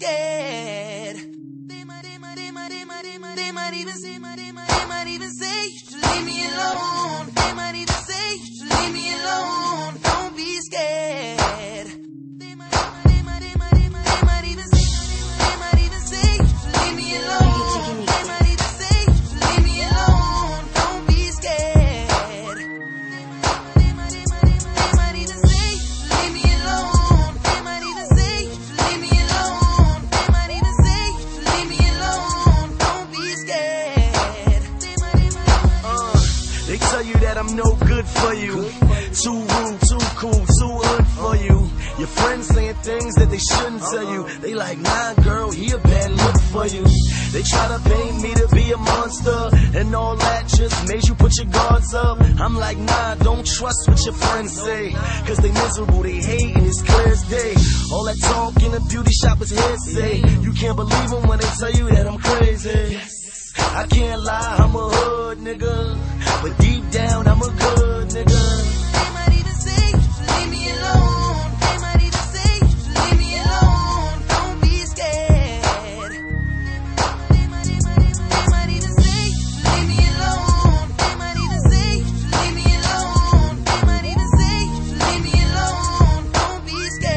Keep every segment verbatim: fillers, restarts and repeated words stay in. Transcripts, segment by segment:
scared. They might, they might, they might, they might, they might, they might even say, they might, they might even say you should leave me alone. They might even say you should leave me alone. Don't be scared. They might, they might, they might, they might, they might even say, they might even say you should leave me alone. They might even say you should leave me alone. Don't be scared. They might, they might, they might even say you should leave me alone. They might even say you should leave me alone. They might even say you should leave me alone. Don't be scared. Uh, they tell you that I'm no good for you. Too rude, too cool, too hood for you. Your friends saying things that they shouldn't tell you. They like, nah girl, he a bad look for you. They try to paint me to be a monster, and all that just made you put your guards up. I'm like, nah, don't trust what your friends say, cause they miserable, they hate, and it's clear as day. All that talk in the beauty shop is hearsay. You can't believe them when they tell you that I'm crazy. I can't lie, I'm a hood nigga, but deep down I'm a good nigga. They might even say you should leave me alone. They might even say you should leave me alone. Don't be scared. They might, they might, they might even say you should leave me alone. They might even say you should leave me alone. They might even say you should leave me alone. Don't be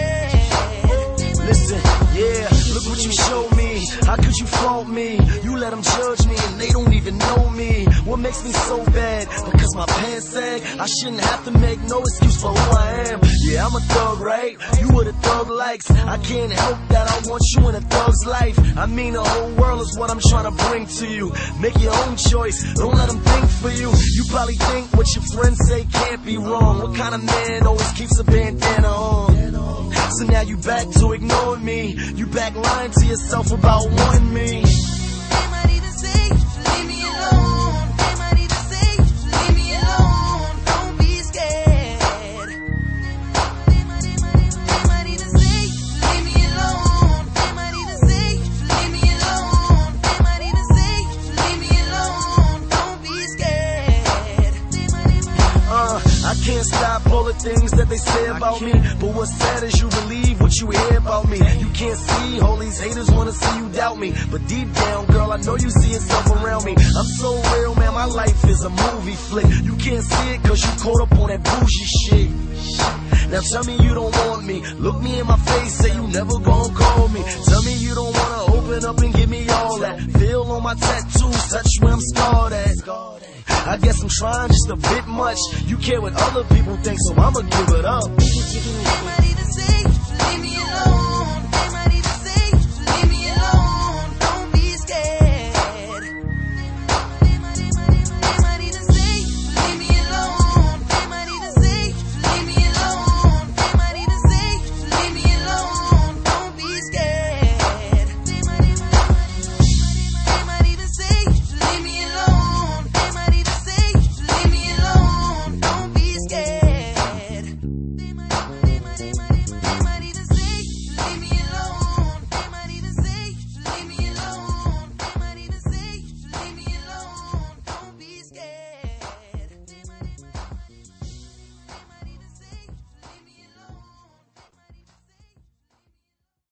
scared. Listen, yeah, look what you showed me. How could you fault me? You let them judge me and they don't even know me. What makes me so bad? Because my pants sag. I shouldn't have to make no excuse for who I am. Yeah, I'm a thug, right? You were the thug likes. I can't help that I want you in a thug's life. I mean the whole world is what I'm trying to bring to you. Make your own choice, don't let them think for you. You probably think what your friends say can't be wrong. What kind of man always keeps a bandana on? So now you back to ignoring me. You back lying to yourself about wanting me. They might even say you should leave me alone. They might even say you should leave me alone. Don't be scared. They might, they might, they might even say you should leave me alone. They might even say you should leave me alone. They might even say you should leave me alone. Don't be scared. They might, they might. Uh, I can't stop all the things that they say about me, but what's sad is you believe what you hear about me. You can't see, all these haters wanna see you doubt me, but deep down, girl, I know you see yourself around me. I'm so real, man, my life is a movie flick. You can't see it cause you caught up on that bougie shit. Now tell me you don't want me. Look me in my face, say you never gon' call me. Tell me you don't wanna open up and give me all that. Feel on my tattoos, touch where I'm scarred at. I guess I'm trying just a bit much. You care what other people think, so I'ma give it up. They might even say you should leave me alone.